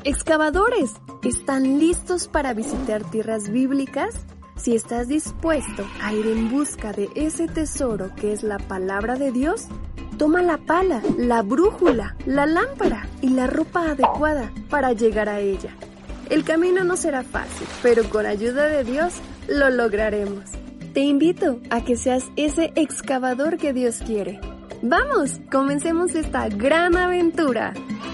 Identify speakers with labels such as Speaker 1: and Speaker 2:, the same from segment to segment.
Speaker 1: Excavadores, ¿están listos para visitar tierras bíblicas? Si estás dispuesto a ir en busca de ese tesoro que es la palabra de Dios, toma la pala, la brújula, la lámpara y la ropa adecuada para llegar a ella. El camino no será fácil, pero con ayuda de Dios lo lograremos. Te invito a que seas ese excavador que Dios quiere. ¡Vamos! Comencemos esta gran aventura.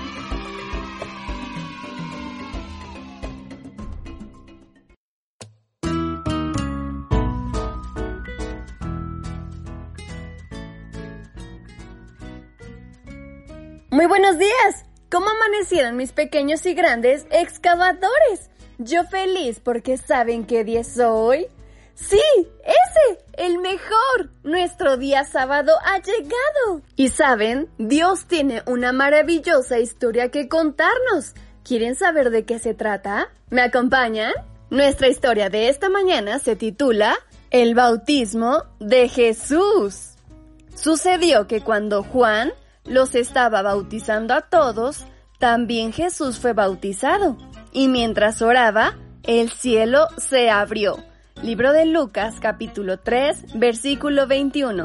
Speaker 1: Muy buenos días. ¿Cómo amanecieron mis pequeños y grandes excavadores? Yo feliz porque ¿saben qué día es hoy? ¡Sí! ¡Ese! ¡El mejor! Nuestro día sábado ha llegado. Y ¿saben? Dios tiene una maravillosa historia que contarnos. ¿Quieren saber de qué se trata? ¿Me acompañan? Nuestra historia de esta mañana se titula El bautismo de Jesús. Sucedió que cuando Juan los estaba bautizando a todos, también Jesús fue bautizado. Y mientras oraba, el cielo se abrió. Libro de Lucas, capítulo 3, versículo 21.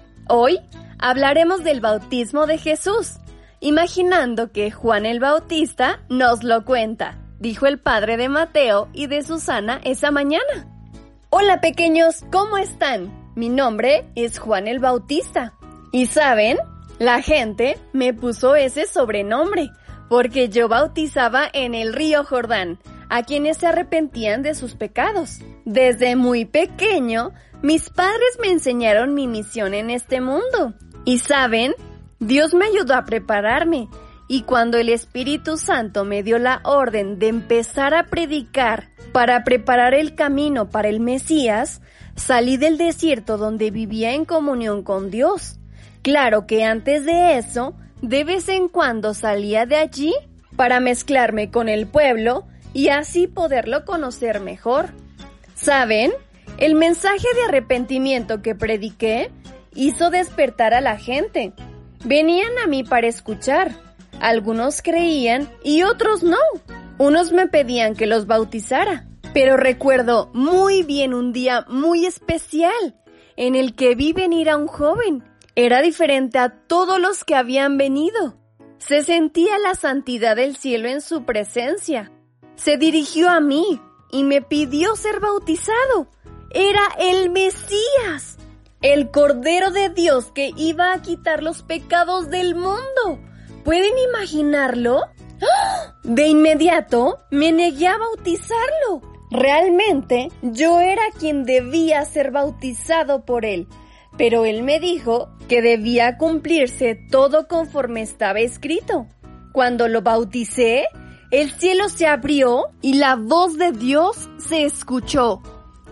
Speaker 1: Hoy hablaremos del bautismo de Jesús, imaginando que Juan el Bautista nos lo cuenta, dijo el padre de Mateo y de Susana esa mañana. Hola pequeños, ¿cómo están? Mi nombre es Juan el Bautista. ¿Y saben? La gente me puso ese sobrenombre porque yo bautizaba en el río Jordán a quienes se arrepentían de sus pecados. Desde muy pequeño, mis padres me enseñaron mi misión en este mundo. Y ¿saben? Dios me ayudó a prepararme. Y cuando el Espíritu Santo me dio la orden de empezar a predicar para preparar el camino para el Mesías, salí del desierto donde vivía en comunión con Dios. Claro que antes de eso, de vez en cuando salía de allí para mezclarme con el pueblo y así poderlo conocer mejor. ¿Saben? El mensaje de arrepentimiento que prediqué hizo despertar a la gente. Venían a mí para escuchar. Algunos creían y otros no. Unos me pedían que los bautizara. Pero recuerdo muy bien un día muy especial en el que vi venir a un joven. Era diferente a todos los que habían venido. Se sentía la santidad del cielo en su presencia. Se dirigió a mí y me pidió ser bautizado. Era el Mesías, el Cordero de Dios que iba a quitar los pecados del mundo. ¿Pueden imaginarlo? ¡Ah! De inmediato me negué a bautizarlo. Realmente yo era quien debía ser bautizado por él. Pero él me dijo que debía cumplirse todo conforme estaba escrito. Cuando lo bauticé, el cielo se abrió y la voz de Dios se escuchó.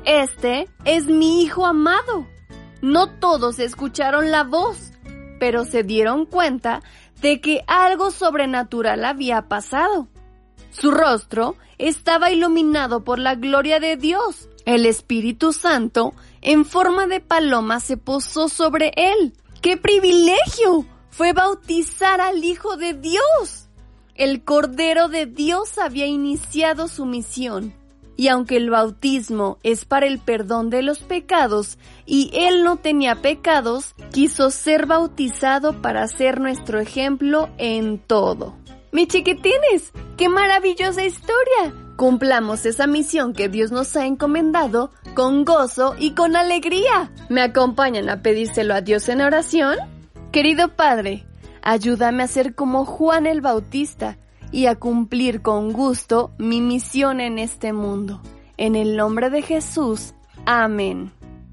Speaker 1: Este es mi hijo amado. No todos escucharon la voz, pero se dieron cuenta de que algo sobrenatural había pasado. Su rostro estaba iluminado por la gloria de Dios. El Espíritu Santo, en forma de paloma, se posó sobre él. ¡Qué privilegio! Fue bautizar al Hijo de Dios. El Cordero de Dios había iniciado su misión. Y aunque el bautismo es para el perdón de los pecados y él no tenía pecados, quiso ser bautizado para ser nuestro ejemplo en todo. ¡Mis chiquitines! ¡Qué maravillosa historia! Cumplamos esa misión que Dios nos ha encomendado con gozo y con alegría. ¿Me acompañan a pedírselo a Dios en oración? Querido Padre, ayúdame a ser como Juan el Bautista y a cumplir con gusto mi misión en este mundo. En el nombre de Jesús. Amén.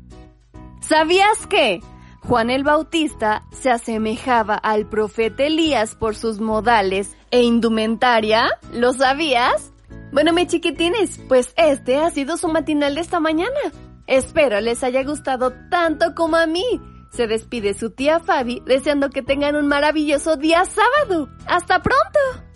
Speaker 1: ¿Sabías que Juan el Bautista se asemejaba al profeta Elías por sus modales e indumentaria? ¿Lo sabías? Bueno, mis chiquitines, pues este ha sido su matinal de esta mañana. Espero les haya gustado tanto como a mí. Se despide su tía Fabi deseando que tengan un maravilloso día sábado. ¡Hasta pronto!